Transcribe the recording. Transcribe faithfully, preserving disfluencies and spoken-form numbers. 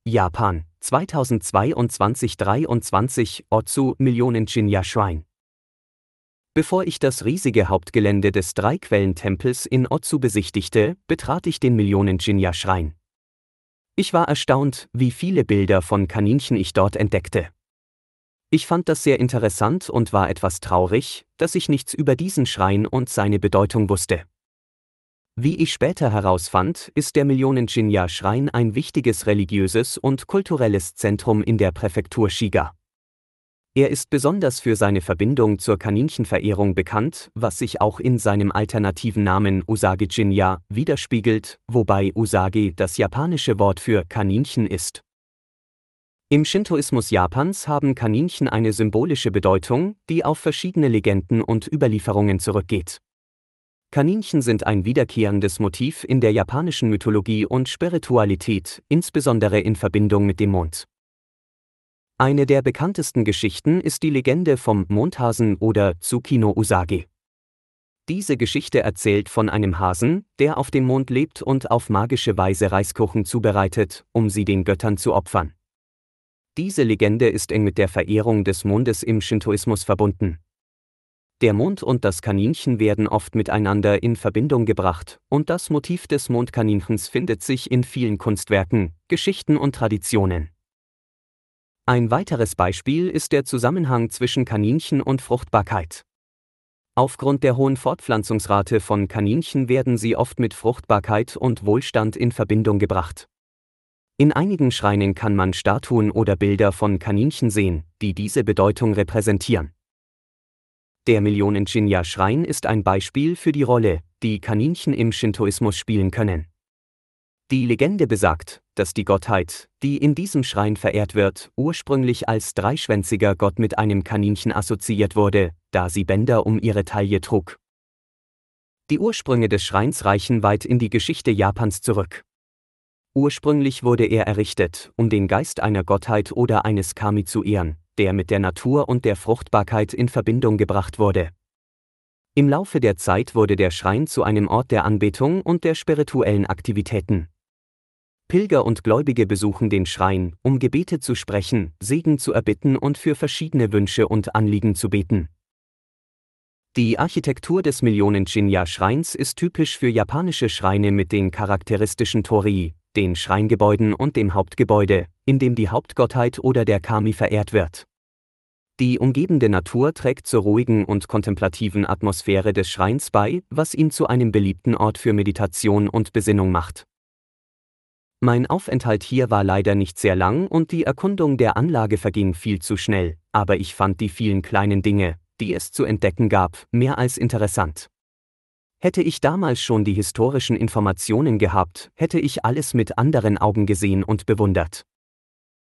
Japan, zweitausendzweiundzwanzig dreiundzwanzig, Otsu Millionen-Jinja Shrine. Bevor ich das riesige Hauptgelände des Dreiquellen-Tempels in Otsu besichtigte, betrat ich den Millionen-Jinja-Schrein. Ich war erstaunt, wie viele Bilder von Kaninchen ich dort entdeckte. Ich fand das sehr interessant und war etwas traurig, dass ich nichts über diesen Schrein und seine Bedeutung wusste. Wie ich später herausfand, ist der Millionen-Jinja-Schrein ein wichtiges religiöses und kulturelles Zentrum in der Präfektur Shiga. Er ist besonders für seine Verbindung zur Kaninchenverehrung bekannt, was sich auch in seinem alternativen Namen Usagi-Jinja widerspiegelt, wobei Usagi das japanische Wort für Kaninchen ist. Im Shintoismus Japans haben Kaninchen eine symbolische Bedeutung, die auf verschiedene Legenden und Überlieferungen zurückgeht. Kaninchen sind ein wiederkehrendes Motiv in der japanischen Mythologie und Spiritualität, insbesondere in Verbindung mit dem Mond. Eine der bekanntesten Geschichten ist die Legende vom Mondhasen oder Tsuki no Usagi. Diese Geschichte erzählt von einem Hasen, der auf dem Mond lebt und auf magische Weise Reiskuchen zubereitet, um sie den Göttern zu opfern. Diese Legende ist eng mit der Verehrung des Mondes im Shintoismus verbunden. Der Mond und das Kaninchen werden oft miteinander in Verbindung gebracht, und das Motiv des Mondkaninchens findet sich in vielen Kunstwerken, Geschichten und Traditionen. Ein weiteres Beispiel ist der Zusammenhang zwischen Kaninchen und Fruchtbarkeit. Aufgrund der hohen Fortpflanzungsrate von Kaninchen werden sie oft mit Fruchtbarkeit und Wohlstand in Verbindung gebracht. In einigen Schreinen kann man Statuen oder Bilder von Kaninchen sehen, die diese Bedeutung repräsentieren. Der Millionen-Jinja-Schrein ist ein Beispiel für die Rolle, die Kaninchen im Shintoismus spielen können. Die Legende besagt, dass die Gottheit, die in diesem Schrein verehrt wird, ursprünglich als dreischwänziger Gott mit einem Kaninchen assoziiert wurde, da sie Bänder um ihre Taille trug. Die Ursprünge des Schreins reichen weit in die Geschichte Japans zurück. Ursprünglich wurde er errichtet, um den Geist einer Gottheit oder eines Kami zu ehren, der mit der Natur und der Fruchtbarkeit in Verbindung gebracht wurde. Im Laufe der Zeit wurde der Schrein zu einem Ort der Anbetung und der spirituellen Aktivitäten. Pilger und Gläubige besuchen den Schrein, um Gebete zu sprechen, Segen zu erbitten und für verschiedene Wünsche und Anliegen zu beten. Die Architektur des Millionen-Jinja-Schreins ist typisch für japanische Schreine mit den charakteristischen Torii, den Schreingebäuden und dem Hauptgebäude, in dem die Hauptgottheit oder der Kami verehrt wird. Die umgebende Natur trägt zur ruhigen und kontemplativen Atmosphäre des Schreins bei, was ihn zu einem beliebten Ort für Meditation und Besinnung macht. Mein Aufenthalt hier war leider nicht sehr lang und die Erkundung der Anlage verging viel zu schnell, aber ich fand die vielen kleinen Dinge, die es zu entdecken gab, mehr als interessant. Hätte ich damals schon die historischen Informationen gehabt, hätte ich alles mit anderen Augen gesehen und bewundert.